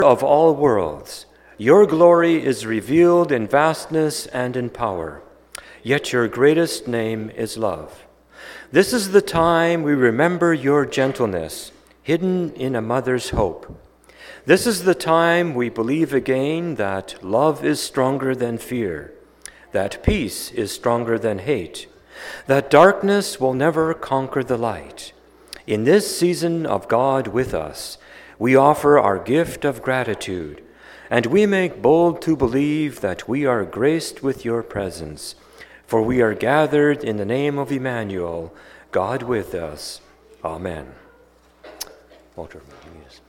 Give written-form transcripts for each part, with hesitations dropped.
of all worlds, your glory is revealed in vastness and in power, yet your greatest name is love. This is the time we remember your gentleness, hidden in a mother's hope. This is the time we believe again that love is stronger than fear, that peace is stronger than hate, that darkness will never conquer the light. In this season of God with us, we offer our gift of gratitude, and we make bold to believe that we are graced with your presence, for we are gathered in the name of Emmanuel, God with us. Amen. Walter, please.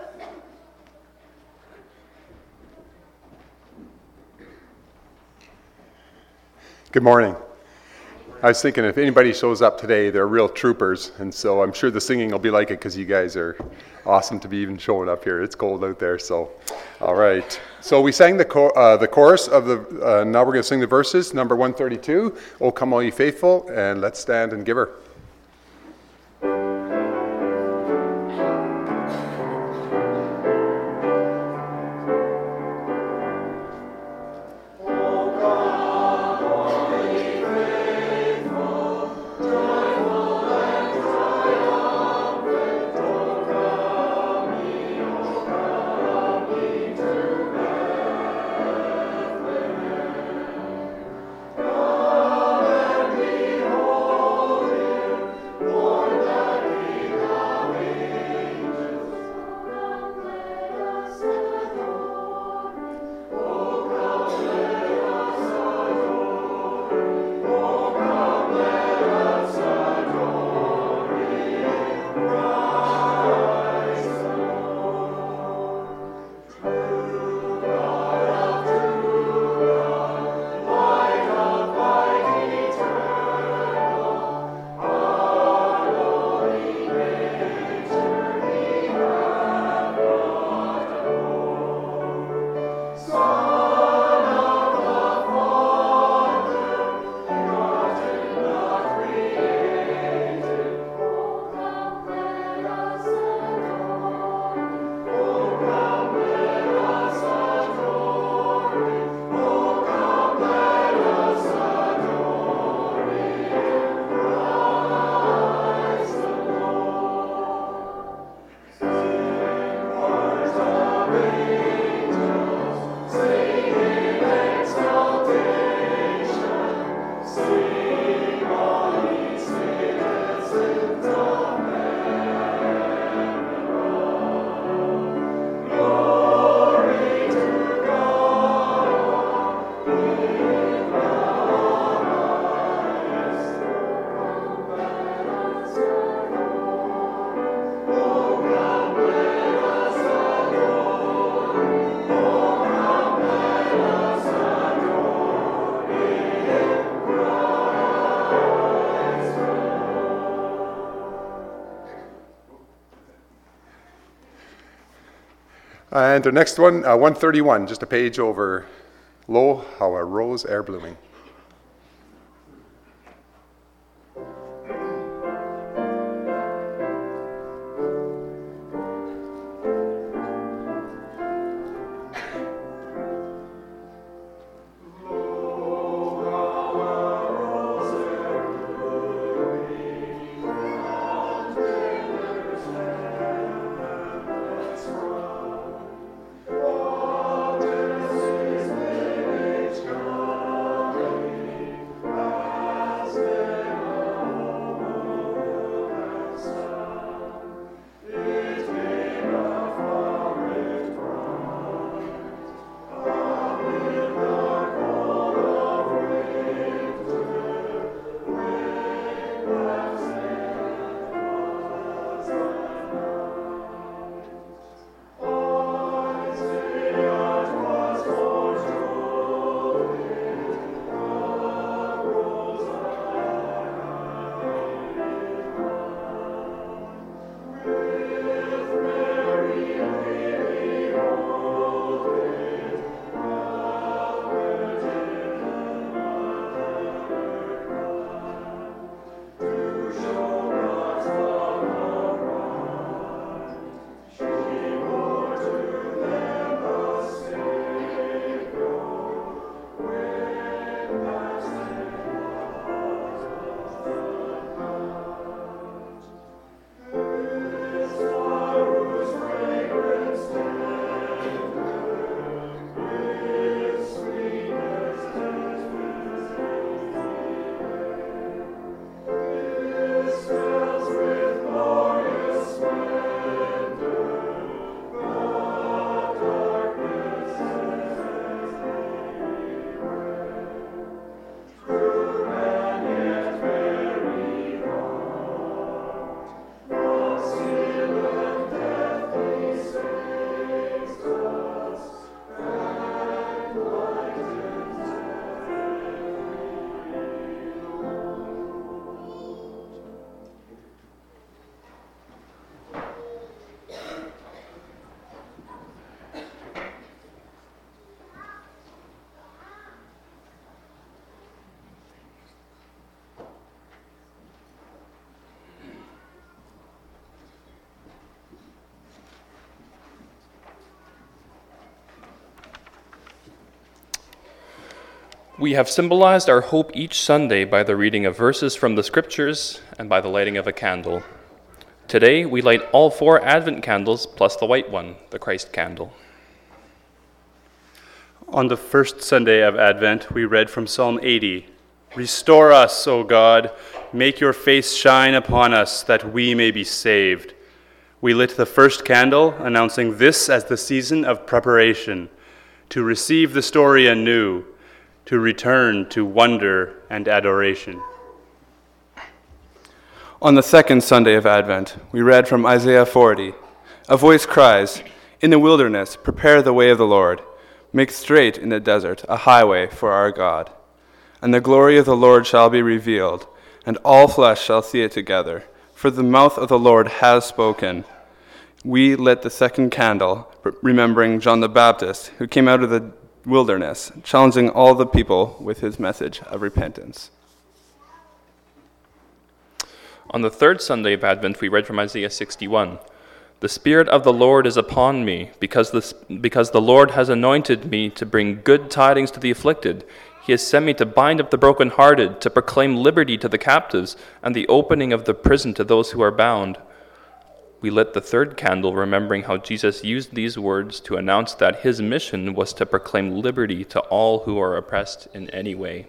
Good morning. I was thinking if anybody shows up today, they're real troopers, and so I'm sure the singing will be like it because you guys are awesome to be even showing up here. It's cold out there, so all right. So we sang the chorus of the, now we're going to sing the verses, number 132, O Come All Ye Faithful, and let's stand and give her. And the next one, 131, just a page over. Lo, how a rose ere blooming. Oh, We have symbolized our hope each Sunday by the reading of verses from the Scriptures and by the lighting of a candle. Today, we light all 4 Advent candles plus the white one, the Christ candle. On the first Sunday of Advent, we read from Psalm 80, "Restore us, O God, make your face shine upon us, that we may be saved." We lit the first candle, announcing this as the season of preparation, to receive the story anew, to return to wonder and adoration. On the second Sunday of Advent, we read from Isaiah 40. A voice cries, "In the wilderness, prepare the way of the Lord. Make straight in the desert a highway for our God. And the glory of the Lord shall be revealed, and all flesh shall see it together, for the mouth of the Lord has spoken." We lit the second candle, remembering John the Baptist, who came out of the wilderness, challenging all the people with his message of repentance. On the third Sunday of Advent, we read from Isaiah 61. "The Spirit of the Lord is upon me, because the Lord has anointed me to bring good tidings to the afflicted. He has sent me to bind up the brokenhearted, to proclaim liberty to the captives, and the opening of the prison to those who are bound." We lit the third candle, remembering how Jesus used these words to announce that his mission was to proclaim liberty to all who are oppressed in any way.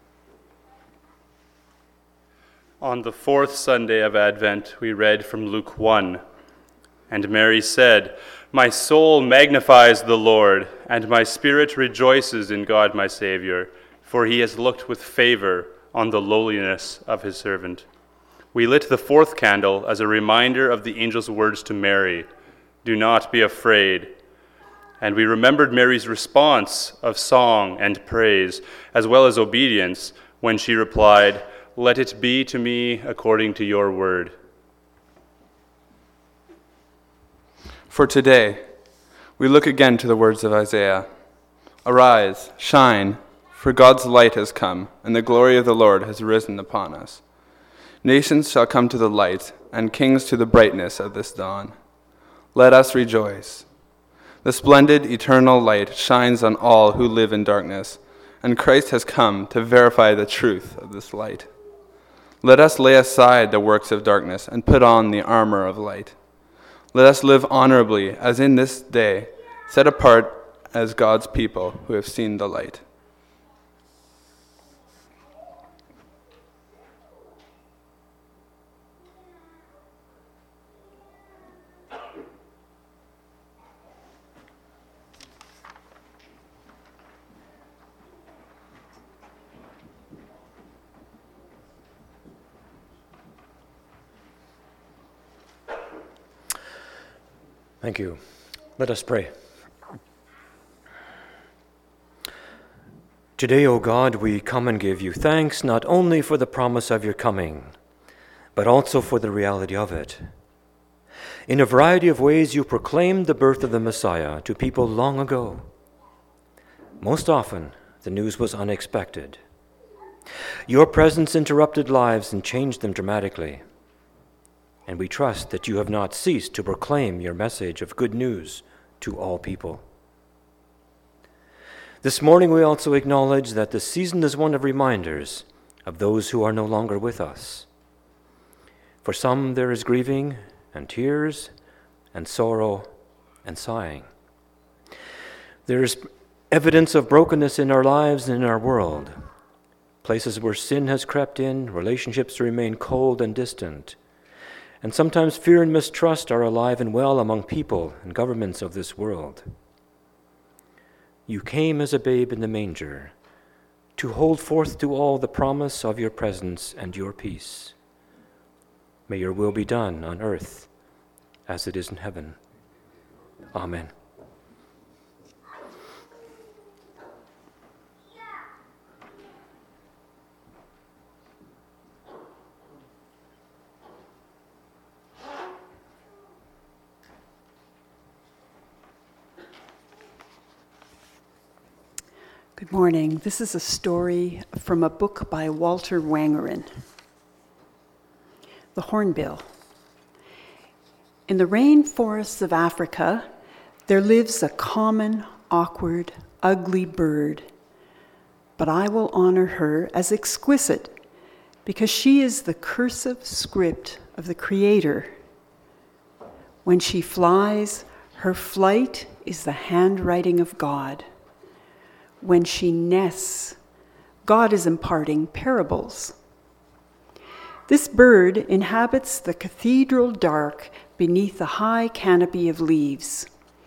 On the fourth Sunday of Advent, we read from Luke 1. "And Mary said, 'My soul magnifies the Lord, and my spirit rejoices in God my Savior, for he has looked with favor on the lowliness of his servant.'" We lit the fourth candle as a reminder of the angel's words to Mary, "Do not be afraid." And we remembered Mary's response of song and praise, as well as obedience, when she replied, "Let it be to me according to your word." For today, we look again to the words of Isaiah. "Arise, shine, for God's light has come, and the glory of the Lord has risen upon us. Nations shall come to the light, and kings to the brightness of this dawn. Let us rejoice. The splendid eternal light shines on all who live in darkness, and Christ has come to verify the truth of this light. Let us lay aside the works of darkness and put on the armor of light. Let us live honorably as in this day, set apart as God's people who have seen the light." Thank you. Let us pray. Today, O God, we come and give you thanks not only for the promise of your coming, but also for the reality of it. In a variety of ways, you proclaimed the birth of the Messiah to people long ago. Most often, the news was unexpected. Your presence interrupted lives and changed them dramatically. And we trust that you have not ceased to proclaim your message of good news to all people. This morning we also acknowledge that the season is one of reminders of those who are no longer with us. For some there is grieving and tears and sorrow and sighing. There is evidence of brokenness in our lives and in our world. Places where sin has crept in, relationships remain cold and distant. And sometimes fear and mistrust are alive and well among people and governments of this world. You came as a babe in the manger to hold forth to all the promise of your presence and your peace. May your will be done on earth as it is in heaven. Amen. Good morning. This is a story from a book by Walter Wangerin. The Hornbill. In the rainforests of Africa, there lives a common, awkward, ugly bird. but I will honor her as exquisite, because she is the cursive script of the Creator. When she flies, her flight is the handwriting of God. When she nests, God is imparting parables. This bird inhabits the cathedral dark beneath the high canopy of leaves.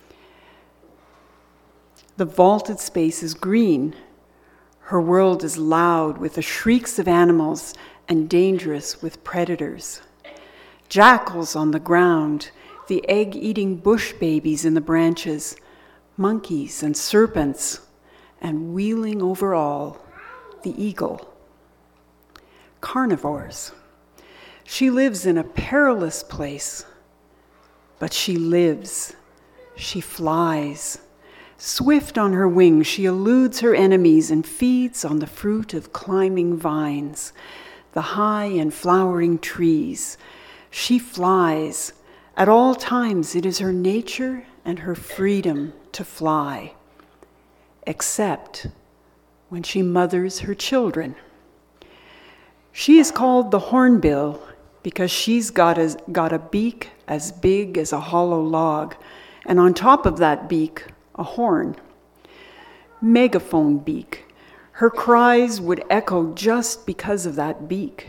The vaulted space is green. Her world is loud with the shrieks of animals and dangerous with predators. Jackals on the ground, the egg-eating bush babies in the branches, monkeys and serpents, and wheeling over all, the eagle. Carnivores. She lives in a perilous place, but she lives. She flies. Swift on her wings, she eludes her enemies and feeds on the fruit of climbing vines, the high and flowering trees. She flies. At all times, it is her nature and her freedom to fly, except when she mothers her children. She is called the hornbill because she's got a beak as big as a hollow log, and on top of that beak, a horn. Megaphone beak. Her cries would echo just because of that beak.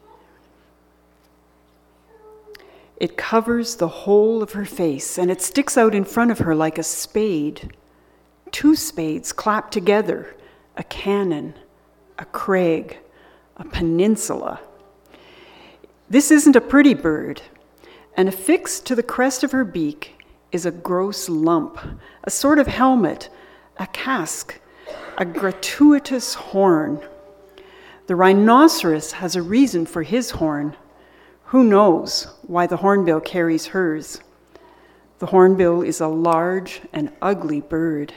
It covers the whole of her face, and it sticks out in front of her like a spade. 2 spades clapped together, a cannon, a crag, a peninsula. This isn't a pretty bird, and affixed to the crest of her beak is a gross lump, a sort of helmet, a casque, a gratuitous horn. The rhinoceros has a reason for his horn. Who knows why the hornbill carries hers? The hornbill is a large and ugly bird.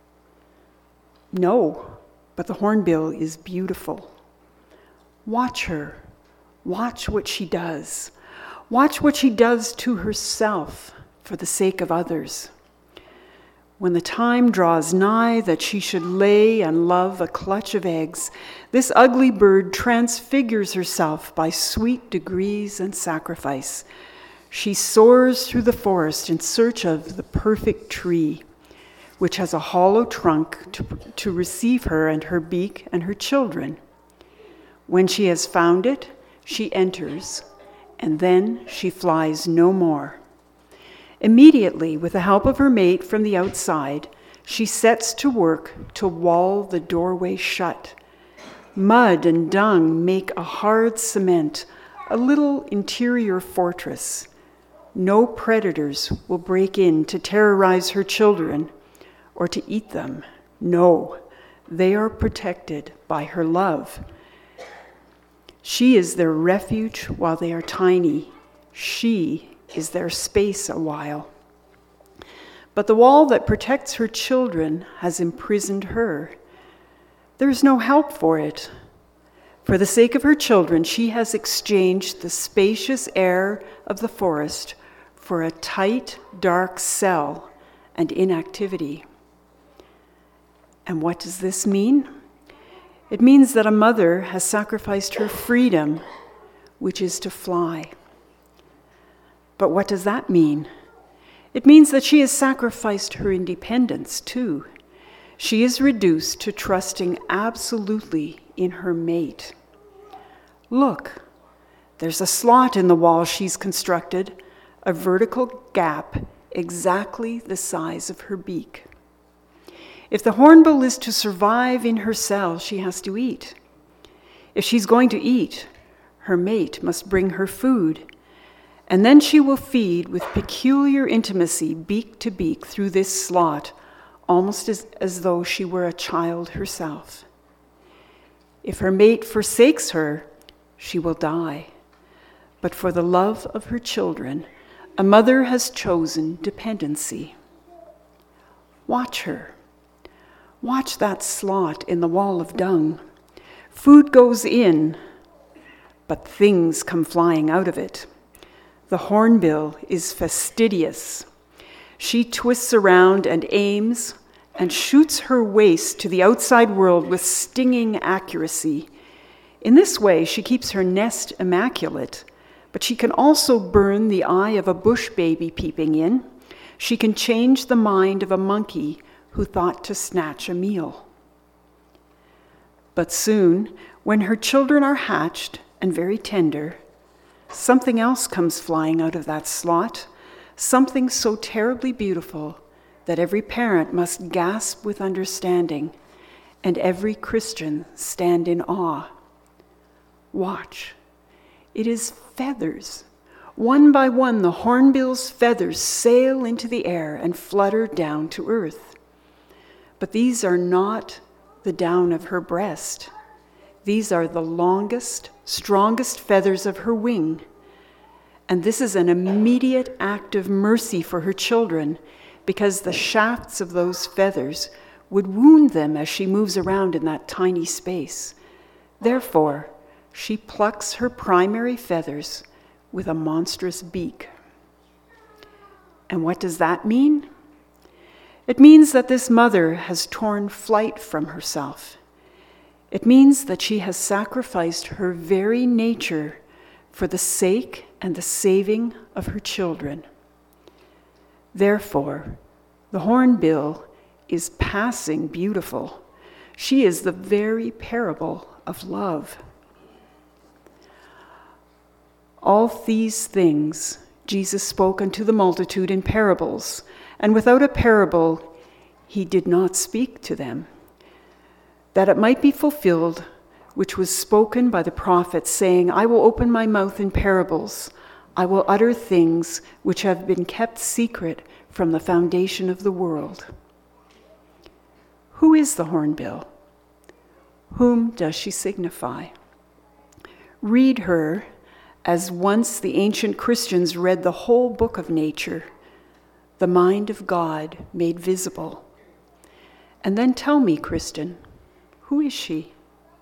No, but the hornbill is beautiful. Watch her. Watch what she does. Watch what she does to herself for the sake of others. When the time draws nigh that she should lay and love a clutch of eggs, this ugly bird transfigures herself by sweet degrees and sacrifice. She soars through the forest in search of the perfect tree, which has a hollow trunk to receive her and her beak and her children. When she has found it, she enters, and then she flies no more. Immediately, with the help of her mate from the outside, she sets to work to wall the doorway shut. Mud and dung make a hard cement, a little interior fortress. No predators will break in to terrorize her children or to eat them. No, they are protected by her love. She is their refuge while they are tiny. She is their space a while. But the wall that protects her children has imprisoned her. There is no help for it. For the sake of her children, she has exchanged the spacious air of the forest for a tight, dark cell and inactivity. And what does this mean? It means that a mother has sacrificed her freedom, which is to fly. But what does that mean? It means that she has sacrificed her independence, too. She is reduced to trusting absolutely in her mate. Look, there's a slot in the wall she's constructed, a vertical gap exactly the size of her beak. If the hornbill is to survive in her cell, she has to eat. If she's going to eat, her mate must bring her food. And then she will feed with peculiar intimacy, beak to beak, through this slot, almost as though she were a child herself. If her mate forsakes her, she will die. But for the love of her children, a mother has chosen dependency. Watch her. Watch that slot in the wall of dung. Food goes in, but things come flying out of it. The hornbill is fastidious. She twists around and aims and shoots her waist to the outside world with stinging accuracy. In this way, she keeps her nest immaculate, but she can also burn the eye of a bush baby peeping in. She can change the mind of a monkey who thought to snatch a meal. But soon, when her children are hatched and very tender, something else comes flying out of that slot, something so terribly beautiful that every parent must gasp with understanding and every Christian stand in awe. Watch. It is feathers. One by one, the hornbill's feathers sail into the air and flutter down to earth. But these are not the down of her breast. These are the longest, strongest feathers of her wing. And this is an immediate act of mercy for her children, because the shafts of those feathers would wound them as she moves around in that tiny space. Therefore, she plucks her primary feathers with a monstrous beak. And what does that mean? It means that this mother has torn flight from herself. It means that she has sacrificed her very nature for the sake and the saving of her children. Therefore, the hornbill is passing beautiful. She is the very parable of love. All these things Jesus spoke unto the multitude in parables, and without a parable he did not speak to them, that it might be fulfilled which was spoken by the prophet, saying, I will open my mouth in parables. I will utter things which have been kept secret from the foundation of the world. Who is the hornbill? Whom does she signify? Read her as once the ancient Christians read the whole book of nature, the mind of God made visible. And then tell me, Christian, who is she?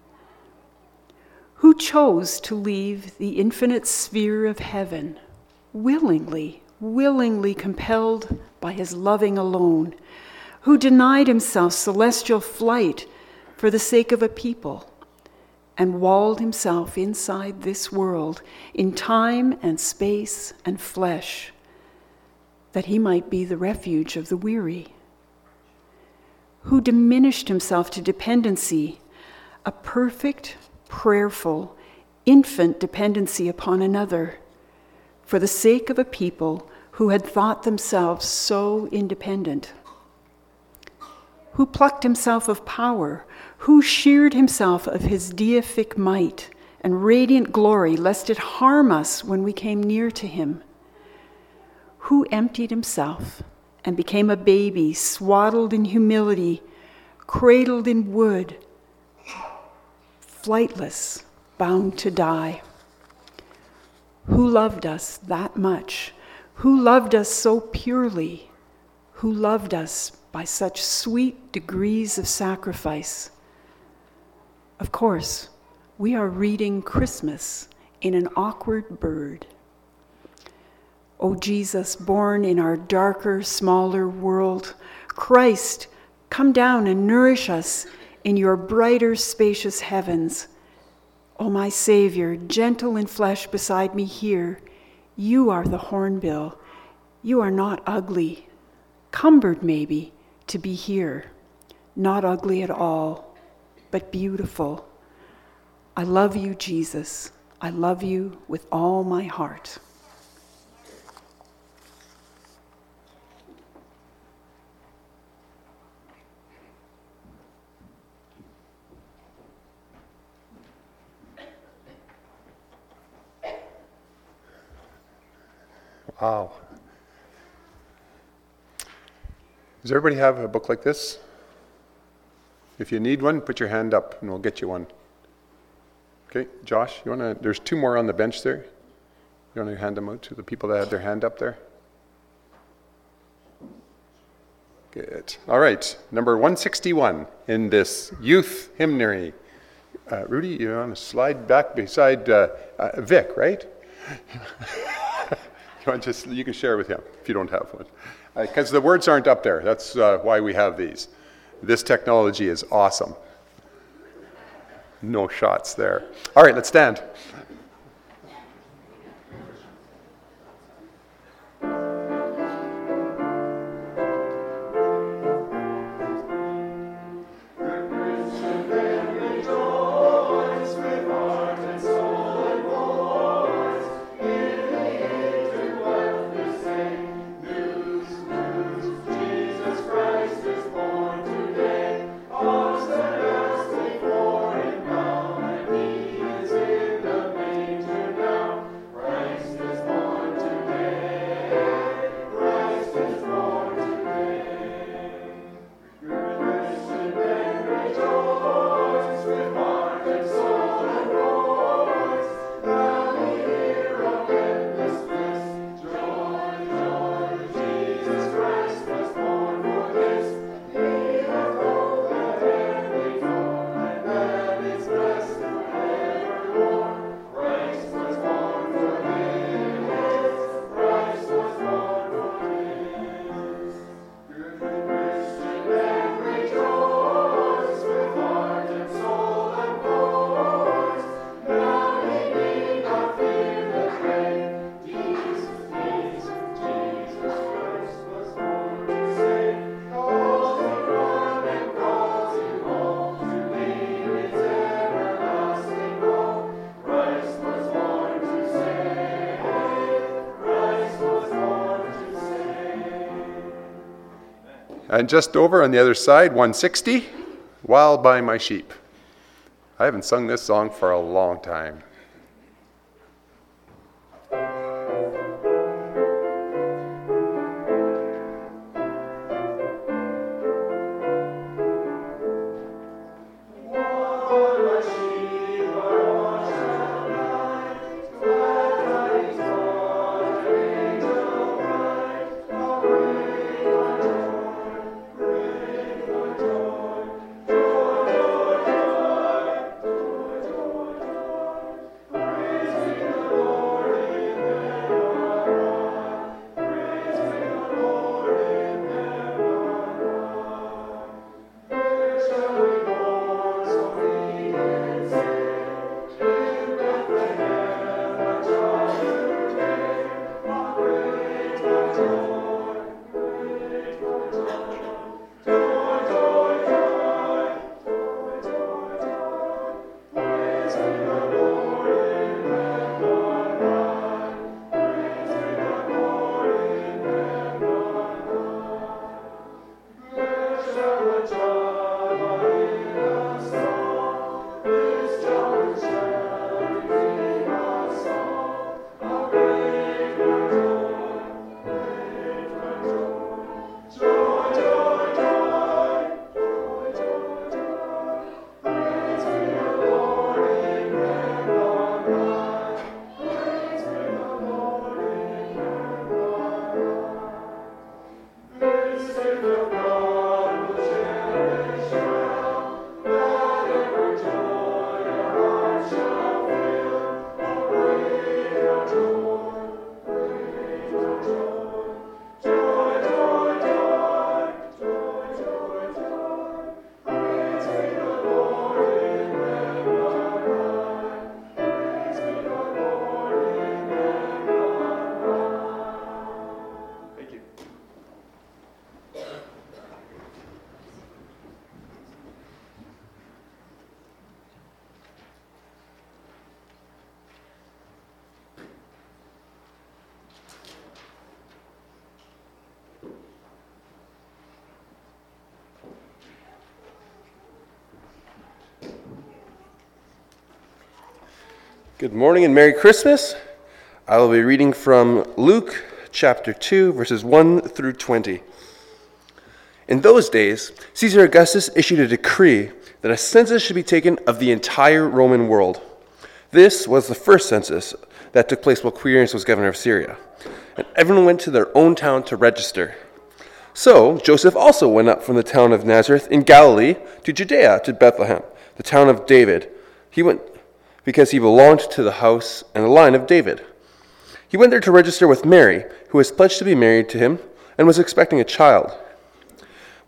Who chose to leave the infinite sphere of heaven, willingly compelled by his loving alone, who denied himself celestial flight for the sake of a people, and walled himself inside this world in time and space and flesh, that he might be the refuge of the weary, who diminished himself to dependency, a perfect, prayerful, infant dependency upon another, for the sake of a people who had thought themselves so independent, who plucked himself of power, who sheared himself of his deific might and radiant glory, lest it harm us when we came near to him, who emptied himself and became a baby, swaddled in humility, cradled in wood, flightless, bound to die, who loved us that much, who loved us so purely, who loved us by such sweet degrees of sacrifice. Of course, we are reading Christmas in an awkward bird. O Jesus, born in our darker, smaller world, Christ, come down and nourish us in your brighter, spacious heavens. O my Savior, gentle in flesh beside me here, you are the hornbill. You are not ugly, cumbered maybe to be here, not ugly at all, but beautiful. I love you, Jesus. I love you with all my heart. Wow. Does everybody have a book like this? If you need one, put your hand up and we'll get you one. Okay, Josh, there's two more on the bench there. You want to hand them out to the people that have their hand up there? Good. All right, number 161 in this youth hymnary. Rudy, you want to slide back beside Vic, right? You can share with him if you don't have one. Because the words aren't up there. That's why we have these. This technology is awesome. No shots there. All right, let's stand. And just over on the other side, 160, Wild by My Sheep. I haven't sung this song for a long time. Good morning and Merry Christmas. I will be reading from Luke chapter 2, verses 1 through 20. In those days, Caesar Augustus issued a decree that a census should be taken of the entire Roman world. This was the first census that took place while Quirinius was governor of Syria, and everyone went to their own town to register. So Joseph also went up from the town of Nazareth in Galilee to Judea, to Bethlehem, the town of David. He went because he belonged to the house and the line of David. He went there to register with Mary, who was pledged to be married to him and was expecting a child.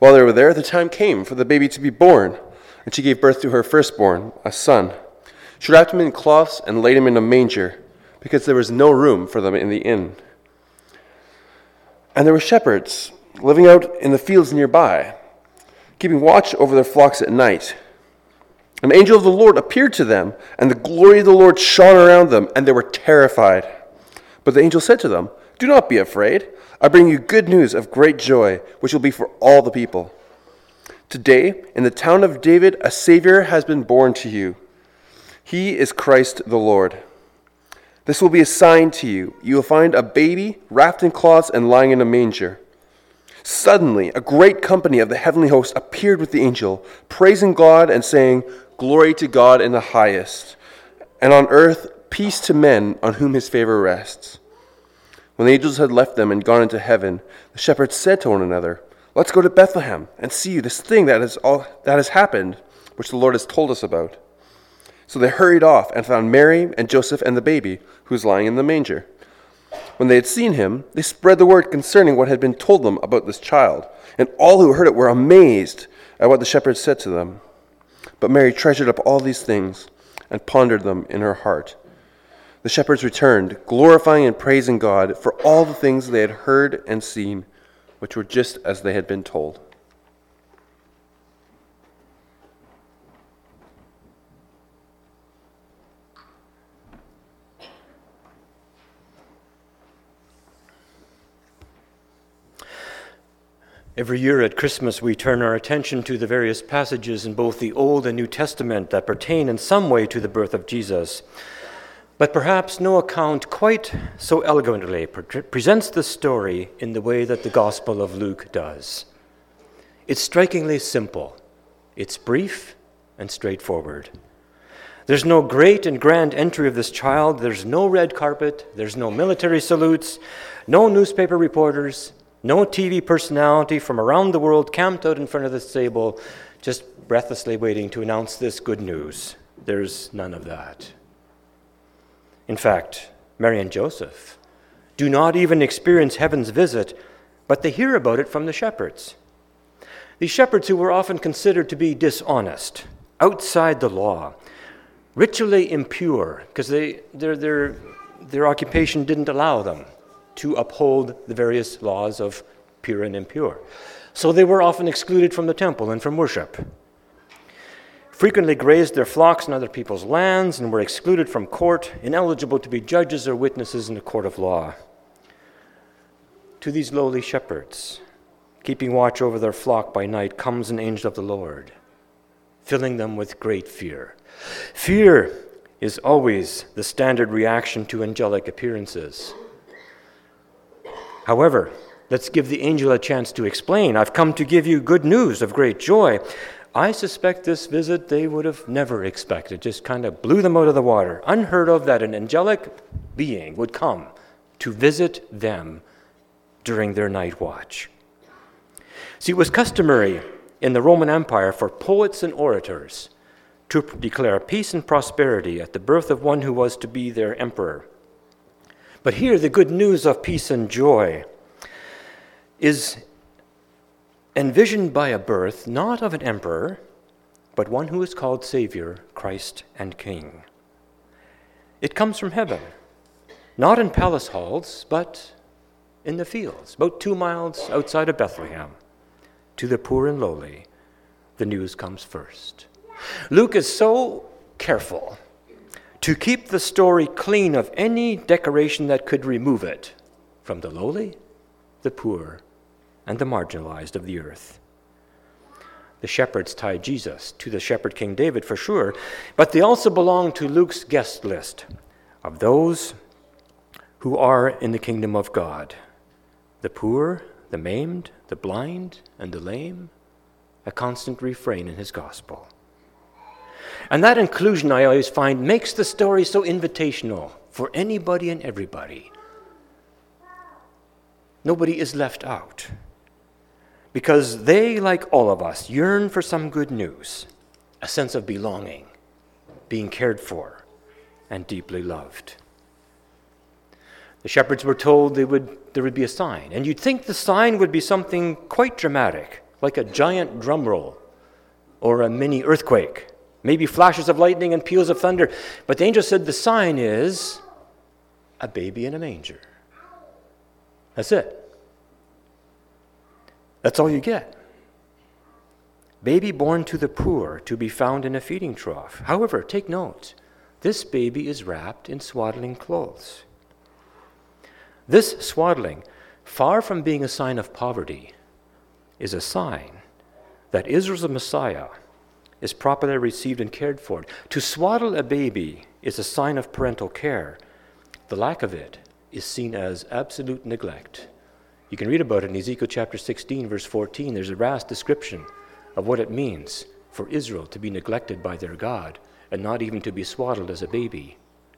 While they were there, the time came for the baby to be born, and she gave birth to her firstborn, a son. She wrapped him in cloths and laid him in a manger, because there was no room for them in the inn. And there were shepherds living out in the fields nearby, keeping watch over their flocks at night. An angel of the Lord appeared to them, and the glory of the Lord shone around them, and they were terrified. But the angel said to them, "Do not be afraid. I bring you good news of great joy, which will be for all the people. Today, in the town of David, a Savior has been born to you. He is Christ the Lord. This will be a sign to you. You will find a baby wrapped in cloths and lying in a manger." Suddenly, a great company of the heavenly host appeared with the angel, praising God and saying, "Glory to God in the highest, and on earth peace to men on whom his favor rests." When the angels had left them and gone into heaven, the shepherds said to one another, "Let's go to Bethlehem and see this thing that has happened, which the Lord has told us about." So they hurried off and found Mary and Joseph and the baby, who was lying in the manger. When they had seen him, they spread the word concerning what had been told them about this child, and all who heard it were amazed at what the shepherds said to them. But Mary treasured up all these things and pondered them in her heart. The shepherds returned, glorifying and praising God for all the things they had heard and seen, which were just as they had been told. Every year at Christmas, we turn our attention to the various passages in both the Old and New Testament that pertain in some way to the birth of Jesus. But perhaps no account quite so elegantly presents the story in the way that the Gospel of Luke does. It's strikingly simple. It's brief and straightforward. There's no great and grand entry of this child. There's no red carpet. There's no military salutes, no newspaper reporters, no TV personality from around the world camped out in front of the stable, just breathlessly waiting to announce this good news. There's none of that. In fact, Mary and Joseph do not even experience heaven's visit, but they hear about it from the shepherds. These shepherds who were often considered to be dishonest, outside the law, ritually impure, because their occupation didn't allow them to uphold the various laws of pure and impure. So they were often excluded from the temple and from worship. Frequently grazed their flocks in other people's lands and were excluded from court, ineligible to be judges or witnesses in a court of law. To these lowly shepherds, keeping watch over their flock by night, comes an angel of the Lord, filling them with great fear. Fear is always the standard reaction to angelic appearances. However, let's give the angel a chance to explain. "I've come to give you good news of great joy." I suspect this visit they would have never expected. Just kind of blew them out of the water. Unheard of that an angelic being would come to visit them during their night watch. See, it was customary in the Roman Empire for poets and orators to declare peace and prosperity at the birth of one who was to be their emperor. But here, the good news of peace and joy is envisioned by a birth not of an emperor, but one who is called Savior, Christ, and King. It comes from heaven, not in palace halls, but in the fields, about 2 miles outside of Bethlehem. To the poor and lowly, the news comes first. Luke is so careful to keep the story clean of any decoration that could remove it from the lowly, the poor, and the marginalized of the earth. The shepherds tie Jesus to the shepherd King David for sure, but they also belong to Luke's guest list of those who are in the kingdom of God. The poor, the maimed, the blind, and the lame, a constant refrain in his gospel. And that inclusion, I always find, makes the story so invitational for anybody and everybody. Nobody is left out, because they, like all of us, yearn for some good news, a sense of belonging, being cared for, and deeply loved. The shepherds were told there would be a sign, and you'd think the sign would be something quite dramatic. like a giant drum roll or a mini earthquake, maybe flashes of lightning and peals of thunder. But the angel said the sign is a baby in a manger. That's it. That's all you get. Baby born to the poor, to be found in a feeding trough. However, take note, this baby is wrapped in swaddling clothes. This swaddling, far from being a sign of poverty, is a sign that Israel's Messiah is properly received and cared for. To swaddle a baby is a sign of parental care. The lack of it is seen as absolute neglect. You can read about it in Ezekiel chapter 16, verse 14. There's a vast description of what it means for Israel to be neglected by their God and not even to be swaddled as a baby.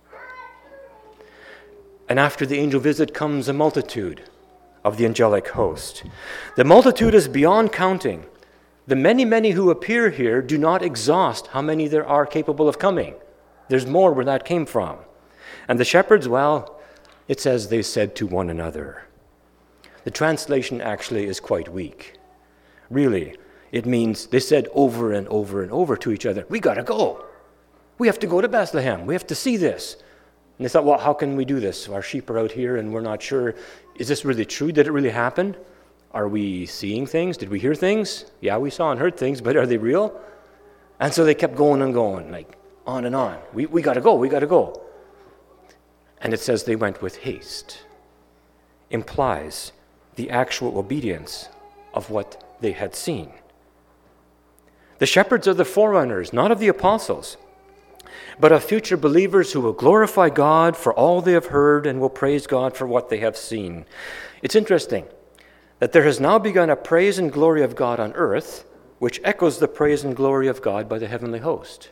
And after the angel visit comes a multitude of the angelic host. The multitude is beyond counting. The many, many who appear here do not exhaust how many there are capable of coming. There's more where that came from. And the shepherds, well, it says they said to one another. The translation actually is quite weak. Really, it means they said over and over and over to each other, we got to go. We have to go to Bethlehem. We have to see this. And they thought, well, how can we do this? Our sheep are out here and we're not sure. Is this really true? Did it really happen? Are we seeing things? Did we hear things? Yeah, we saw and heard things, but are they real? And so they kept going and going, like on and on. We got to go. We got to go. And it says they went with haste. Implies the actual obedience of what they had seen. The shepherds are the forerunners, not of the apostles, but of future believers who will glorify God for all they have heard and will praise God for what they have seen. It's interesting that there has now begun a praise and glory of God on earth, which echoes the praise and glory of God by the heavenly host.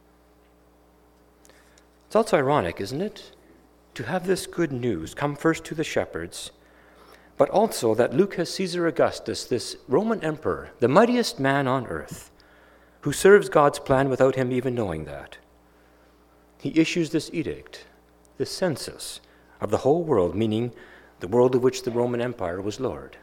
It's also ironic, isn't it, to have this good news come first to the shepherds, but also that Luke has Caesar Augustus, this Roman emperor, the mightiest man on earth, who serves God's plan without him even knowing that. He issues this edict, this census of the whole world, meaning the world of which the Roman Empire was Lord.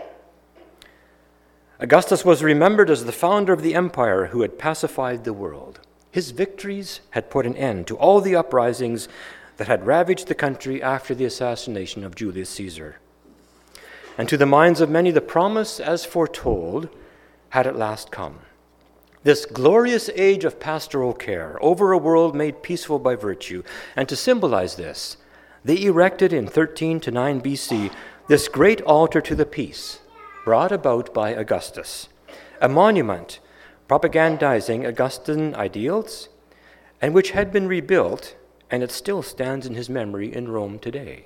Augustus was remembered as the founder of the empire who had pacified the world. His victories had put an end to all the uprisings that had ravaged the country after the assassination of Julius Caesar. And to the minds of many, the promise, as foretold, had at last come. This glorious age of pastoral care over a world made peaceful by virtue. And to symbolize this, they erected in 13 to 9 BC this great altar to the peace brought about by Augustus, a monument propagandizing Augustan ideals and which had been rebuilt, and it still stands in his memory in Rome today.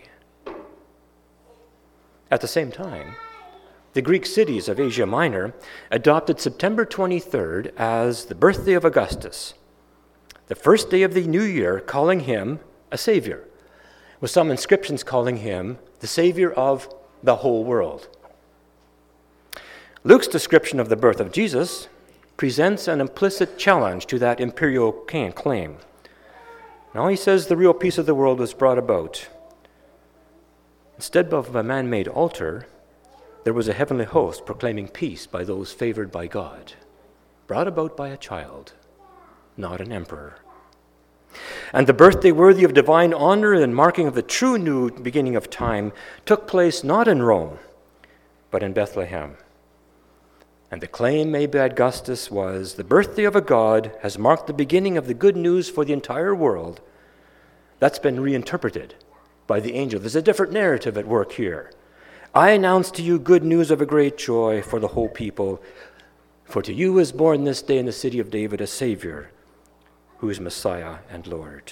At the same time, the Greek cities of Asia Minor adopted September 23rd as the birthday of Augustus, the first day of the new year, calling him a savior, with some inscriptions calling him the savior of the whole world. Luke's description of the birth of Jesus presents an implicit challenge to that imperial claim. Now he says the real peace of the world was brought about. Instead of a man-made altar, there was a heavenly host proclaiming peace by those favored by God, brought about by a child, not an emperor. And the birthday worthy of divine honor and marking of the true new beginning of time took place not in Rome, but in Bethlehem. And the claim made by Augustus was, the birthday of a God has marked the beginning of the good news for the entire world. That's been reinterpreted by the angel. There's a different narrative at work here. I announce to you good news of a great joy for the whole people. For to you is born this day in the city of David a Savior, who is Messiah and Lord.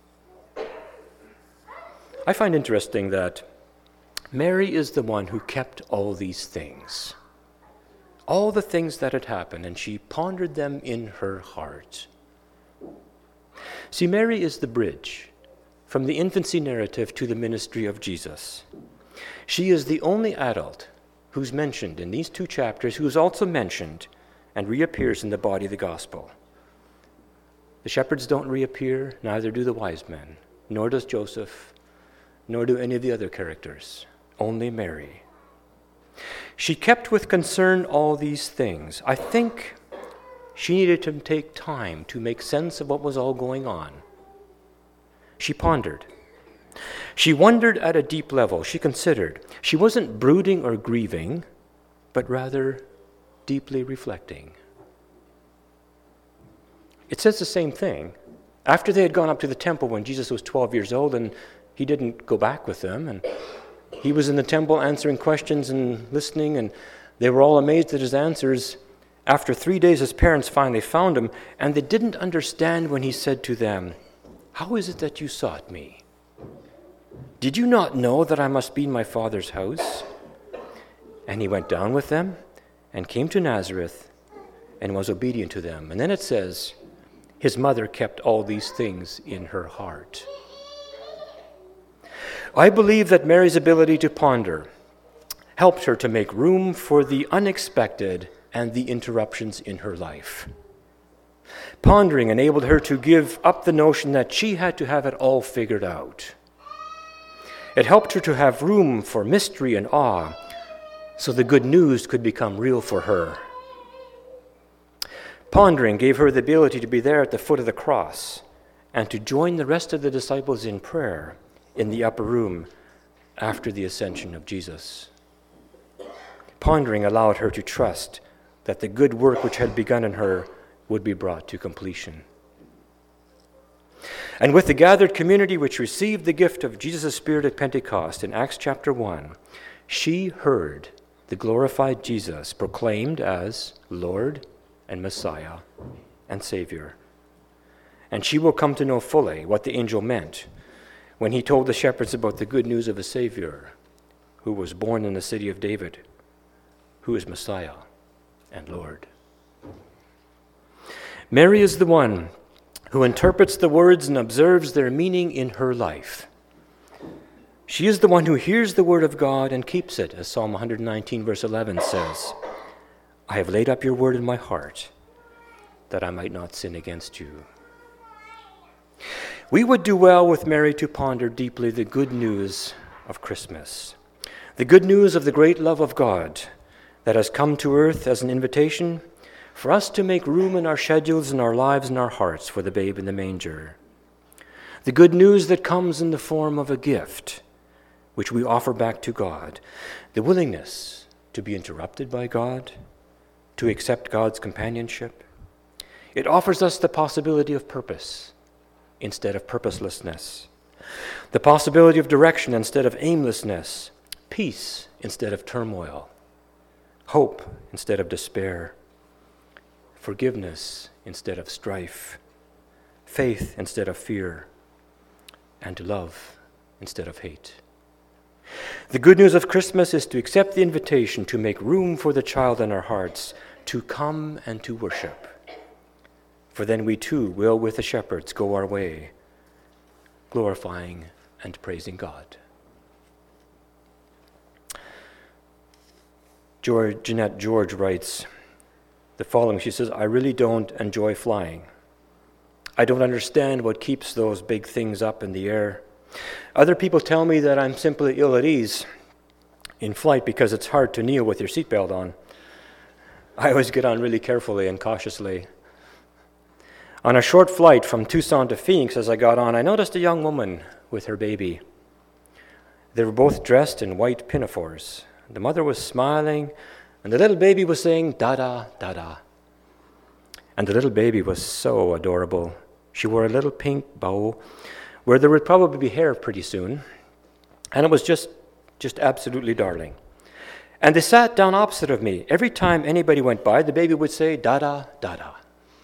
I find interesting that Mary is the one who kept all these things, all the things that had happened, and she pondered them in her heart. See, Mary is the bridge from the infancy narrative to the ministry of Jesus. She is the only adult who's mentioned in these two chapters, who is also mentioned and reappears in the body of the gospel. The shepherds don't reappear, neither do the wise men, nor does Joseph, nor do any of the other characters, only Mary. She kept with concern all these things. I think she needed to take time to make sense of what was all going on. She pondered. She wondered at a deep level. She considered. She wasn't brooding or grieving, but rather deeply reflecting. It says the same thing. After they had gone up to the temple when Jesus was 12 years old, and he didn't go back with them, and he was in the temple answering questions and listening, and they were all amazed at his answers. After 3 days, his parents finally found him, and they didn't understand when he said to them, "How is it that you sought me? Did you not know that I must be in my Father's house?" And he went down with them and came to Nazareth and was obedient to them. And then it says, his mother kept all these things in her heart. I believe that Mary's ability to ponder helped her to make room for the unexpected and the interruptions in her life. Pondering enabled her to give up the notion that she had to have it all figured out. It helped her to have room for mystery and awe, so the good news could become real for her. Pondering gave her the ability to be there at the foot of the cross and to join the rest of the disciples in prayer in the upper room after the ascension of Jesus. Pondering allowed her to trust that the good work which had begun in her would be brought to completion. And with the gathered community which received the gift of Jesus' Spirit at Pentecost in Acts chapter 1, she heard the glorified Jesus proclaimed as Lord and Messiah and Savior. And she will come to know fully what the angel meant when he told the shepherds about the good news of a Savior who was born in the city of David, who is Messiah and Lord. Mary is the one who interprets the words and observes their meaning in her life. She is the one who hears the word of God and keeps it, as Psalm 119 verse 11 says, "I have laid up your word in my heart, that I might not sin against you." We would do well with Mary to ponder deeply the good news of Christmas, the good news of the great love of God that has come to earth as an invitation for us to make room in our schedules and our lives and our hearts for the babe in the manger. The good news that comes in the form of a gift which we offer back to God, the willingness to be interrupted by God, to accept God's companionship. It offers us the possibility of purpose instead of purposelessness, the possibility of direction instead of aimlessness, peace instead of turmoil, hope instead of despair, forgiveness instead of strife, faith instead of fear, and love instead of hate. The good news of Christmas is to accept the invitation to make room for the child in our hearts, to come and to worship. For then we too will, with the shepherds, go our way, glorifying and praising God. Jeanette George writes the following. She says, "I really don't enjoy flying. I don't understand what keeps those big things up in the air. Other people tell me that I'm simply ill at ease in flight because it's hard to kneel with your seatbelt on. I always get on really carefully and cautiously. On a short flight from Tucson to Phoenix, as I got on, I noticed a young woman with her baby. They were both dressed in white pinafores. The mother was smiling, and the little baby was saying, 'Dada, Dada.' And the little baby was so adorable. She wore a little pink bow where there would probably be hair pretty soon, and it was just absolutely darling. And they sat down opposite of me. Every time anybody went by, the baby would say, 'Dada, Dada.'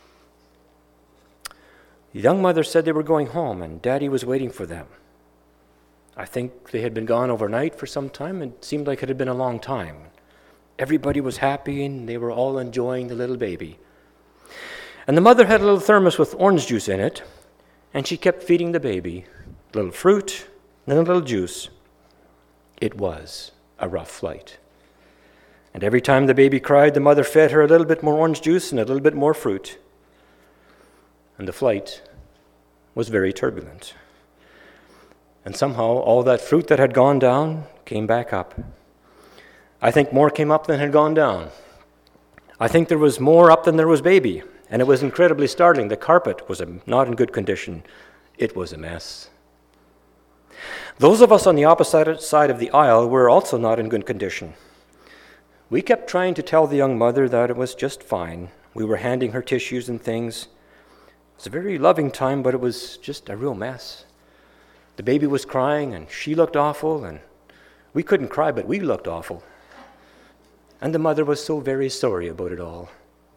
The young mother said they were going home, and Daddy was waiting for them. I think they had been gone overnight for some time. It seemed like it had been a long time. Everybody was happy, and they were all enjoying the little baby. And the mother had a little thermos with orange juice in it, and she kept feeding the baby a little fruit and a little juice. It was a rough flight. And every time the baby cried, the mother fed her a little bit more orange juice and a little bit more fruit. And the flight was very turbulent. And somehow all that fruit that had gone down came back up. I think more came up than had gone down. I think there was more up than there was baby, and it was incredibly startling. The carpet was not in good condition. It was a mess. Those of us on the opposite side of the aisle were also not in good condition. We kept trying to tell the young mother that it was just fine. We were handing her tissues and things. It was a very loving time, but it was just a real mess. The baby was crying, and she looked awful, and we couldn't cry, but we looked awful. And the mother was so very sorry about it all.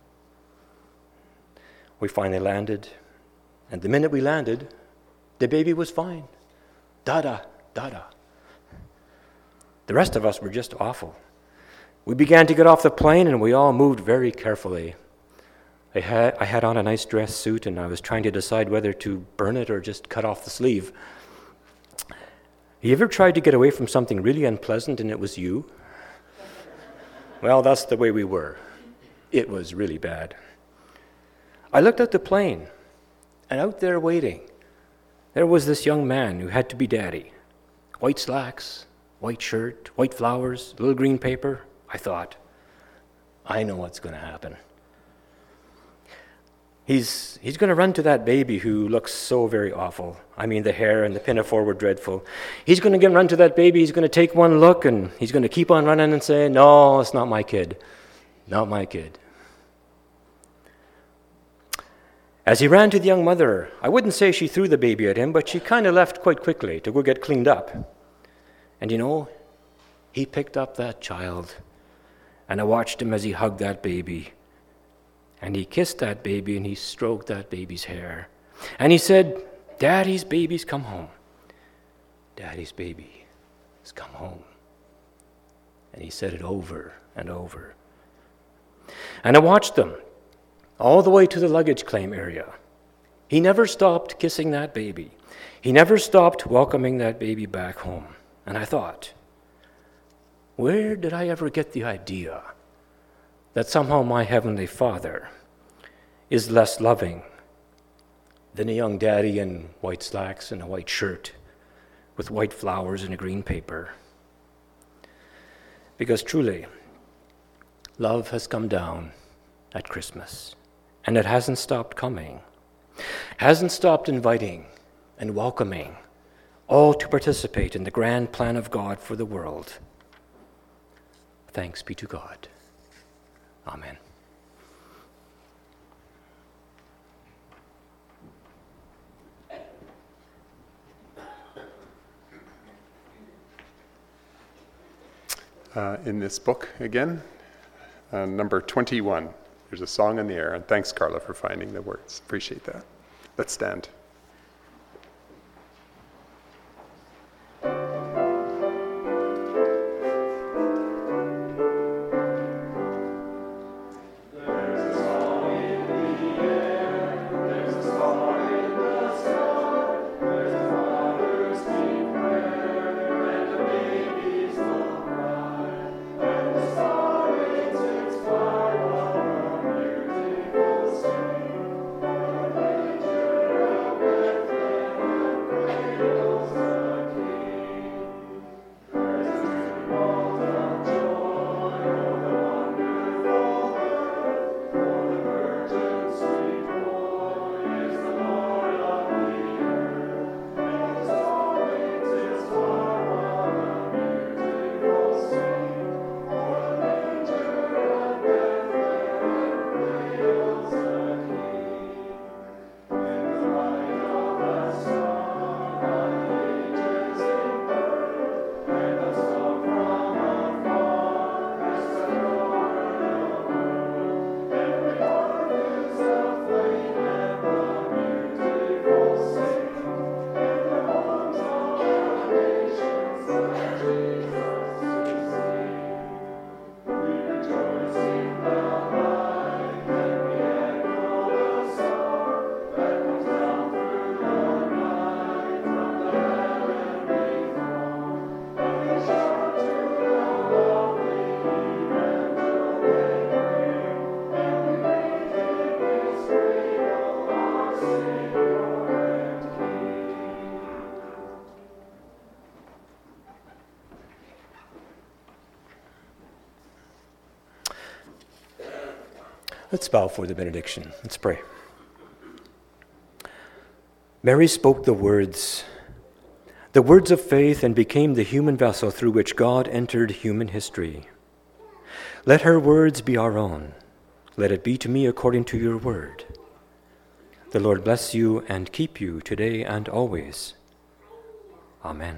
We finally landed, and the minute we landed, the baby was fine. Da-da, da-da. The rest of us were just awful. We began to get off the plane, and we all moved very carefully. I had on a nice dress suit, and I was trying to decide whether to burn it or just cut off the sleeve. You ever tried to get away from something really unpleasant and it was you? Well, that's the way we were. It was really bad. I looked at the plane, and out there waiting, there was this young man who had to be daddy. White slacks, white shirt, white flowers, little green paper. I thought, I know what's going to happen. He's going to run to that baby who looks so very awful. I mean, the hair and the pinafore were dreadful. He's going to run to that baby. He's going to take one look, and he's going to keep on running and say, no, it's not my kid. Not my kid. As he ran to the young mother, I wouldn't say she threw the baby at him, but she kind of left quite quickly to go get cleaned up. And you know, he picked up that child, and I watched him as he hugged that baby. And he kissed that baby, and he stroked that baby's hair. And he said, Daddy's baby's come home. Daddy's baby has come home. And he said it over and over. And I watched them all the way to the luggage claim area. He never stopped kissing that baby. He never stopped welcoming that baby back home. And I thought, where did I ever get the idea that somehow my Heavenly Father is less loving than a young daddy in white slacks and a white shirt with white flowers and a green paper? Because truly, love has come down at Christmas, and it hasn't stopped coming, hasn't stopped inviting and welcoming all to participate in the grand plan of God for the world. Thanks be to God. Amen. In this book again, number 21, there's a song in the air, and thanks, Carla, for finding the words. Appreciate that. Let's stand. Let's bow for the benediction. Let's pray. Mary spoke the words of faith, and became the human vessel through which God entered human history. Let her words be our own. Let it be to me according to your word. The Lord bless you and keep you today and always. Amen.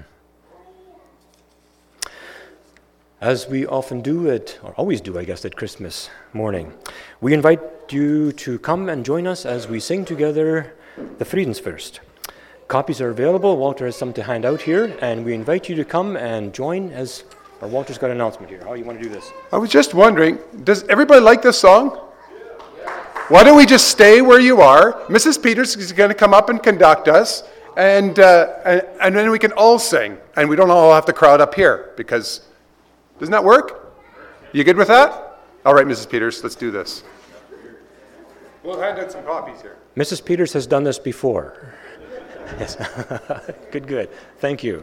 As we often do or always do, I guess, at Christmas morning, we invite you to come and join us as we sing together the Friedensfürst. Copies are available. Walter has some to hand out here, and we invite you to come and join Walter's got an announcement here. How do you want to do this? I was just wondering, does everybody like this song? Why don't we just stay where you are? Mrs. Peters is going to come up and conduct us, and then we can all sing, and we don't all have to crowd up here, because, doesn't that work? You good with that? All right, Mrs. Peters, let's do this. We'll hand out some copies here. Mrs. Peters has done this before. Yes. Good. Thank you.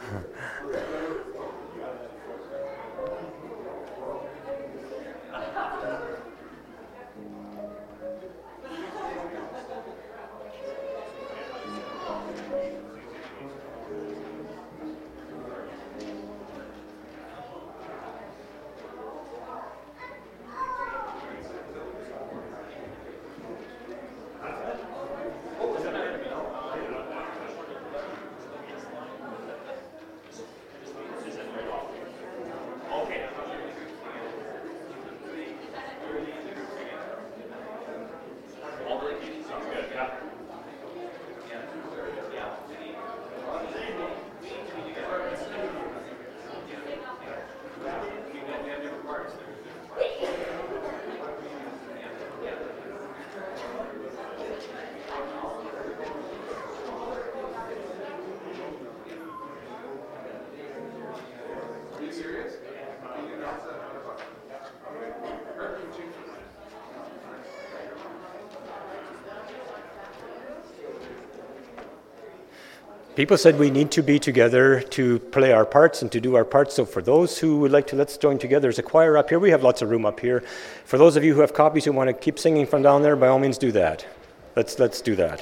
People said we need to be together to play our parts and to do our parts. So for those who would like to, let's join together. There's a choir up here. We have lots of room up here. For those of you who have copies who want to keep singing from down there, by all means do that. Let's do that.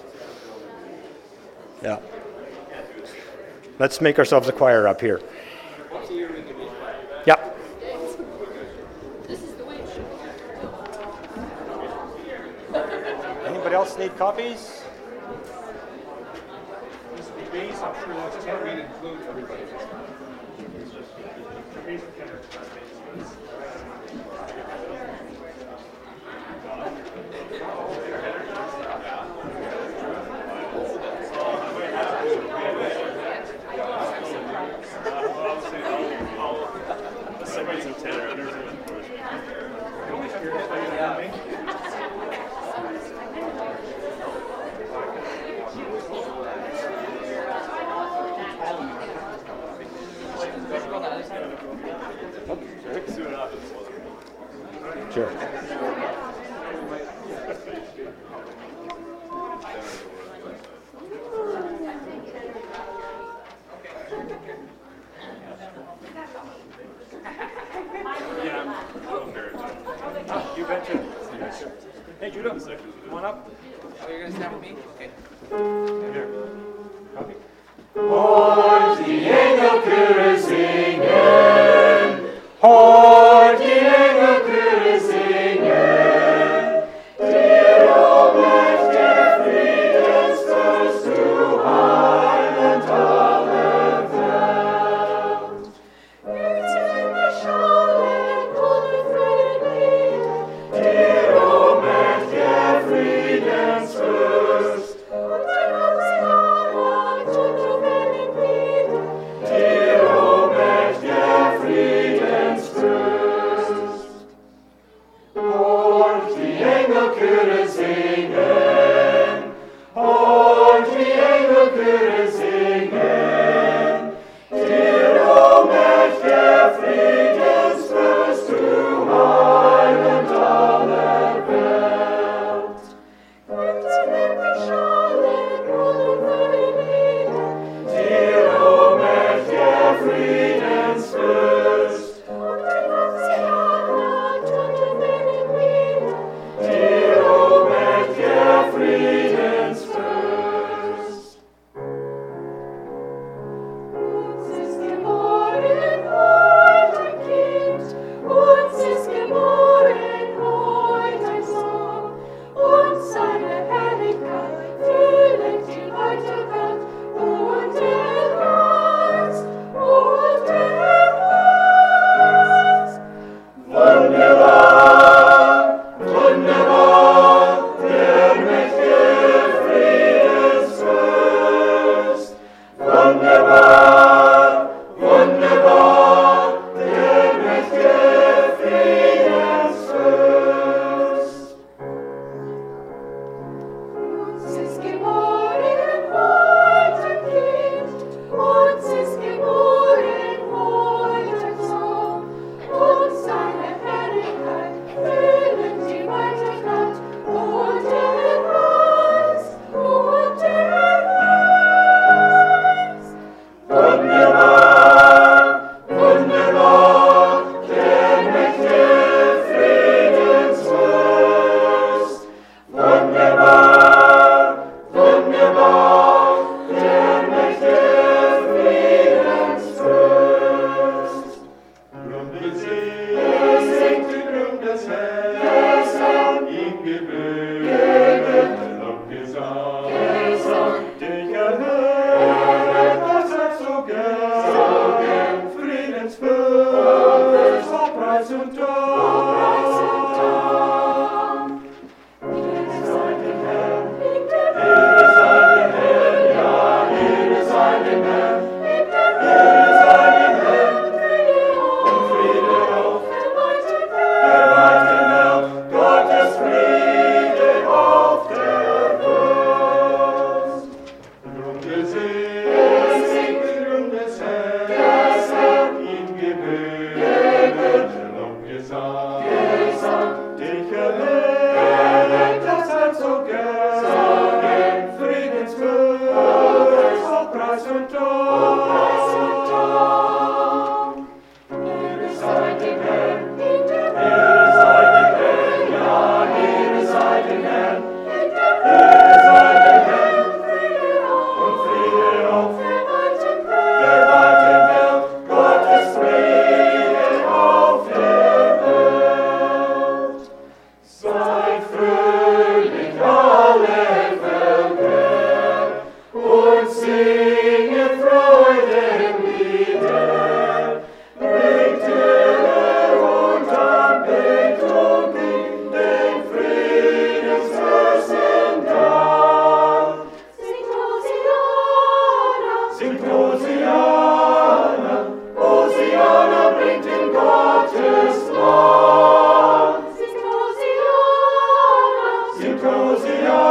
Yeah. Let's make ourselves a choir up here. Yeah. Anybody else need copies? I'm sure that's what we include everybody. Sure. You betcha. Hey, Judah, come on up. Oh, you're going to stand with me? Okay. Here. Copy. Hort die Engelchöre singen, hort die Engelchöre singen, dir, o Mächt der Friedensfürst, du heilend alle Welt. Jetzt in der Schalen ohne Frieden, dir, o Mächt der Friedensfürst, und dein Ausgang und du dir, o Mächt der Friedensfürst. Hort die Engelchöre singen, hort die Engelchöre singen, dir, o Mächt der Friedensfürst, du heilend alle Welt. Jetzt in die Schalen und Frieden, dir, o Mächt der Friedensfürst, und dein Ausgang und du Symposia.